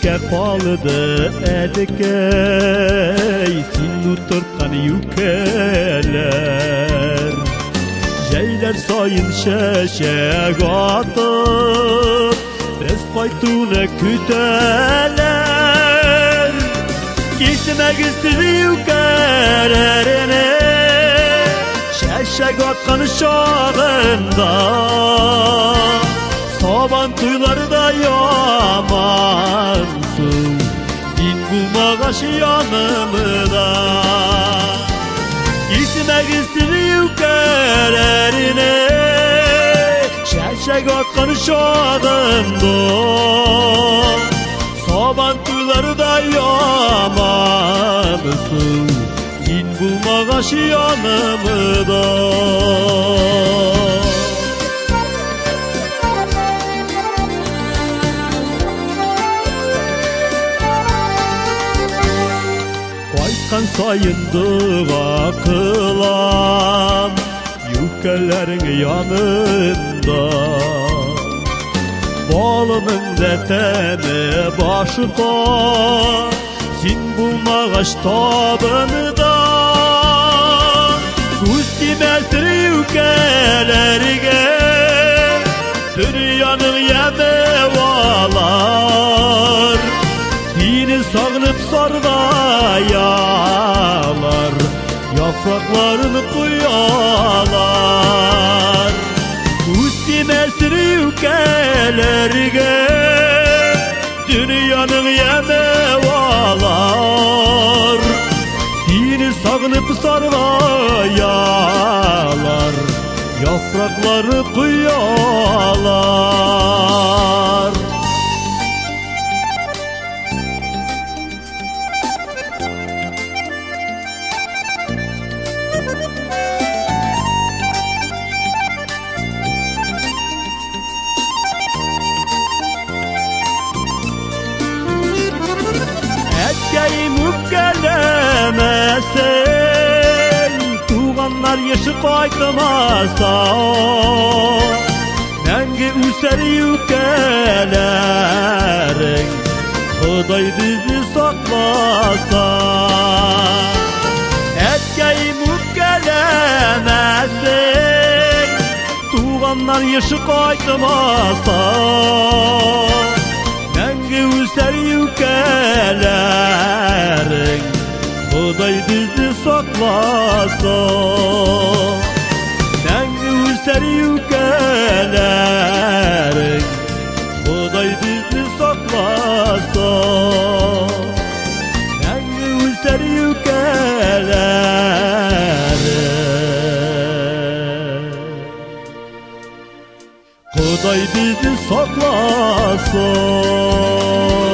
yüke palıdı edekey, sin oturtkan yükeler. Jeyler sayın şeşek atıp, biz kaytunu küteler. Gitmek istiyor yükelerine, şeşek atkan şağında. Saban tuylarda yamansın, din bulmağaş yanımda. Gitmek istiyor yükelerine, şeşek atkan şağında. Saban tuylarda yamansın, din bulmağaş yanımda. Kaytkan sayındığa kılan yükelerin yanında. Balının detemi başında, sin bulmağaş tabında. Üstümestir yükelerine, dünyanın yemevalar. Dini sağınıp sardayalar, yapraklarını koyalar. Üstümestir yükelerine, dünyanın yemevalar. Dini sağınıp sardayalar, yaprakları koyalar. Etkeyim gelemezsen, tuğanlar yaşı kaydımasa. Nenge üser yükelerin, Huday bizi saklasa. Etkeyim gelemezsen, tuğanlar yaşı kaydımasa. Nenge üser yükelerin, Huday bizi saklasa. Nenge üser yükelerin, Huday bizi saklasa. Nenge üser yükelerin, Huday bizi saklasa.